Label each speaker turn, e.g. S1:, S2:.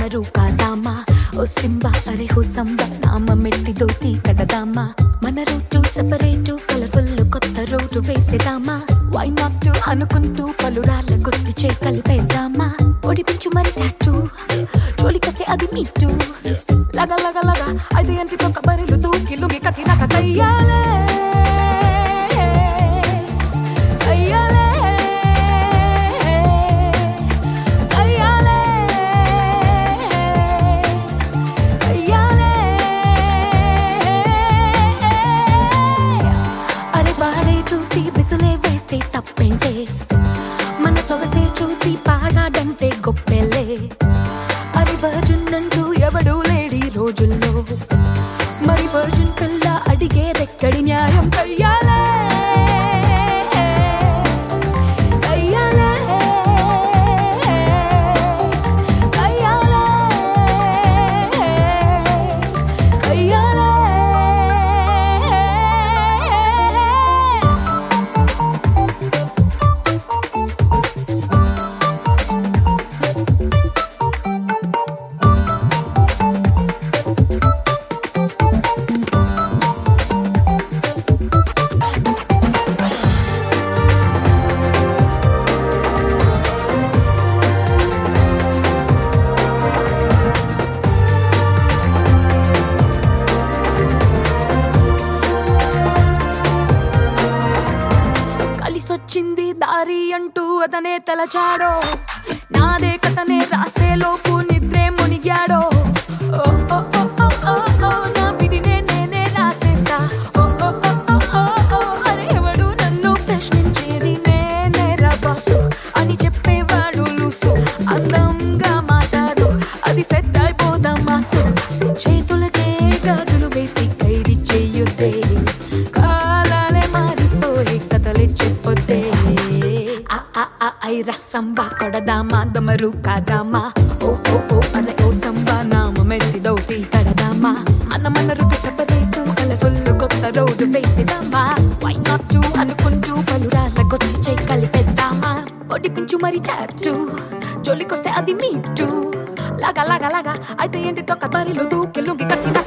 S1: దమరు కాదామా ఓ Simba అరే హో సంబా నామ మెట్టి దోతి కడదామా మన రోడ్డు సెపరేటు కలర్ఫుల్ కొత్త రోడ్డు వేసేదామా వై నాట్ అనుకుంటూ పలురాళ్ళ కొట్టి చేయి కలిపేద్దామా ఒడిపించు మరి టాటూ జోలికొస్తే అది మీటు లగ లగ లగ అది అంటితో కబరిలు దూకి లుగి కట్టినాక కయ్యాలే కయ్యాలే చూసి విసులే వేస్తే తప్పేంటే మన సొగసే చూసి పాడాడంటే గొప్పెలే అది వర్జిన్ అంటూ ఎవడూ లేడి రోజుల్లో మరి వర్జిన్ పిల్ల అడిగేదెక్కడి న్యాయం కయ్యాలే కయ్యాలే కయ్యాలే కయ్యాలే కలిసొచ్చింది దారి అంటూ అతనే తలచాడో నాదే కథనే రాసేలోపు నిద్రే మునిగాడో ఓ ఓ ఓ ఓ ఓ ఓ నా విధినే నేనే రాసేస్తా ఓ ఓ ఓ ఓ ఓ అరే ఎవడు నన్ను ప్రశ్నించేది నేనే రా బాసు అని చెప్పేవాడు లూసు అందంగా మాట్లాడు అది సెట్ అయిపోదాం మాసు చేతులకే గాజులు వేసి ఖైదీ చెయ్యొద్దే కాలాలే మారిపోయే కథలే చెప్పొద్దే ఐరా సంబా కొడదామా దమరు కాదామా ఓ ఓ ఓ అరే ఓ సంబా నామ మెట్టి దౌతి కడదామా మన రుటు సెపరేటు కలర్ఫుల్ కొత్త రోడ్డు వేసేదామా వై నాట్ అనుకుంటూ పలురాళ్ళ కొట్టి చేయి కలిపేద్దామా ఒడిపించు మరి టాటూ జోలికొస్తే అది మీటు లాగా లాగా లాగా అయితే ఏంటి తొక్క బరిలో దూకి లుంగి కట్టి